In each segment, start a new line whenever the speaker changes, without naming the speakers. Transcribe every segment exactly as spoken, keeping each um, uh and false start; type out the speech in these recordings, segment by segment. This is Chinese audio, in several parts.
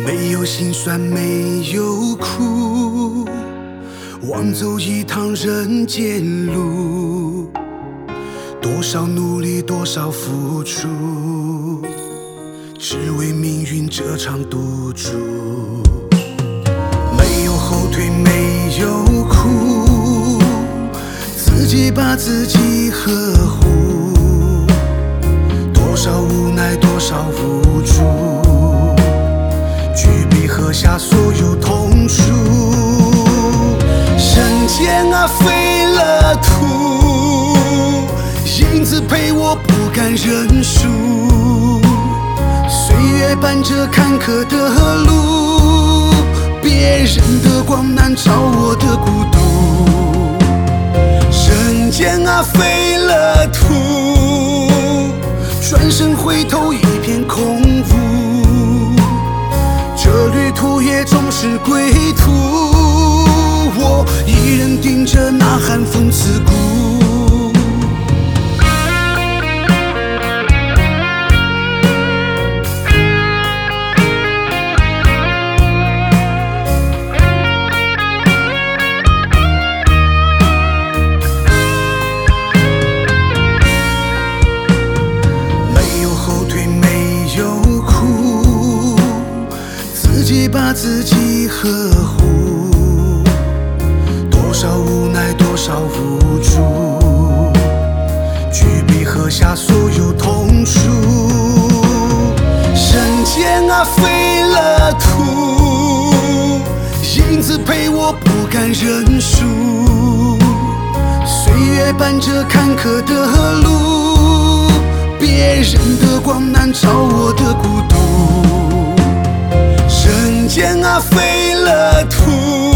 没有辛酸，没有苦，枉走一趟人间路。多少努力，多少付出，只为命运这场赌注。没有后退，没有哭，自己把自己呵护。多少无奈，多少无助，举杯喝下所有痛楚。人间啊，飞了土，影子陪我不敢认输。岁月伴着坎坷的路，别人的光难照我的孤独。人间啊，飞了土，转身回头一片空无。这旅途也终是归途，我一人顶着那寒风刺骨。把自己呵护，多少无奈，多少无助，举杯喝下所有痛楚。人间啊，飞了土，影子陪我不敢认输。岁月伴着坎坷的路，别人的光难照我的孤独。人间啊，飞了土，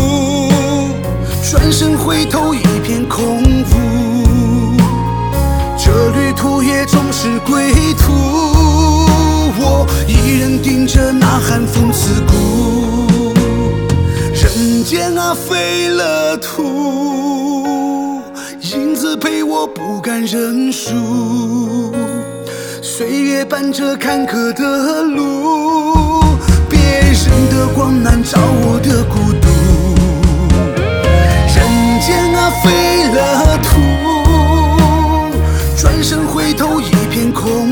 转身回头一片空无。这旅途也终是归途，我一人顶着那寒风刺骨。人间啊，飞了土，影子陪我不敢认输。岁月伴着坎坷的路，别人的光难照我的孤独。人间啊，飞了土，转身回头一片空